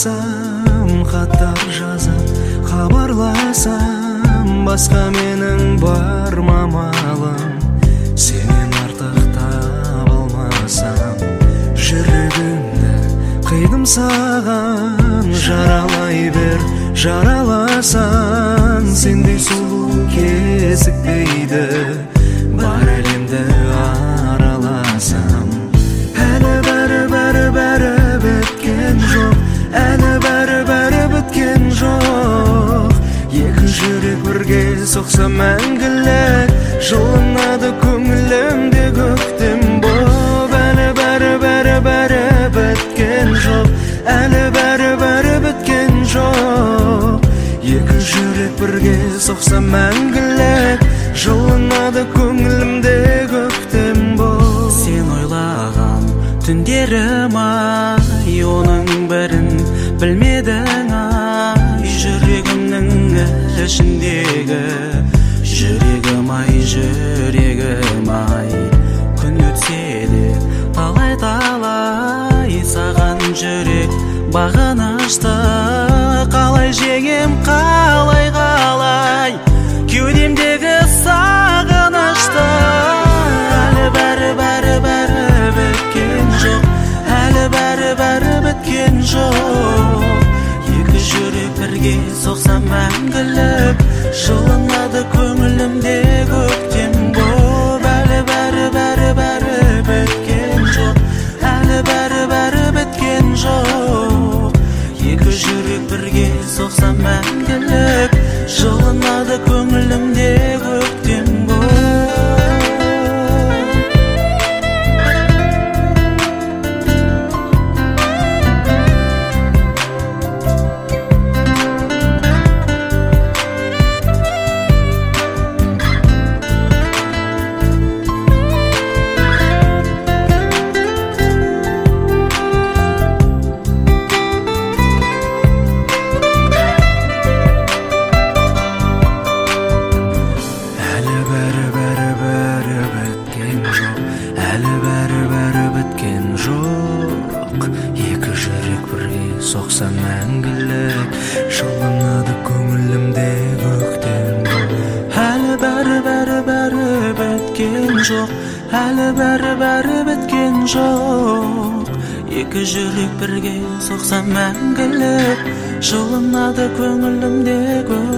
сұрасам, хаттар жазып хабарласам, басқа менің бар мамалым, сенен артық таба алмасам. Жүрегімді қидым саған, жаралай бер, жараласаң. Сендей сұлу кезікпейді, бар әлемді араласам. Әлі бәрі біткен жоқ, әлі бәрі біткен жоқ. Екі жүрек бірге соқса мәңгілік, жылынады көңілімде көктем боп. Әлі бәрі біткен жоқ, әлі бәрі біткен жоқ. Екі жүрек бірге соқса мәңгілік, жылынады көңілімде көктем боп. Сен ойлаған түндерім ай, оның бірін білмедің ай. Жүрегімнің ішіндегі жүрегім ай, жүрегім ай. Күн өтсе де талай саған жүрек бағынышты. Қалай жеңем, қалай кеудемдегі сағынышты. Әлі бәрі біткен жоқ, әлі бәрі біткен жоқ. Екі жүрек бірге соқса мәңгілік, жылынады көңілімде көктем боп. Әлі бәрі біткен жоқ, әлі бәрі біткен жоқ. Екі жүрек бірге соқса мәңгілік, жылынады көңілімде көктем боп. Екі жүрек бірге соқса мәңгілік, жылынады көңілімде көктем боп. Әлі бәрі біткен жоқ, әлі бәрі біткен жоқ. Екі жүрек бірге соқса мәңгілік, жылынады көңілімде көктем.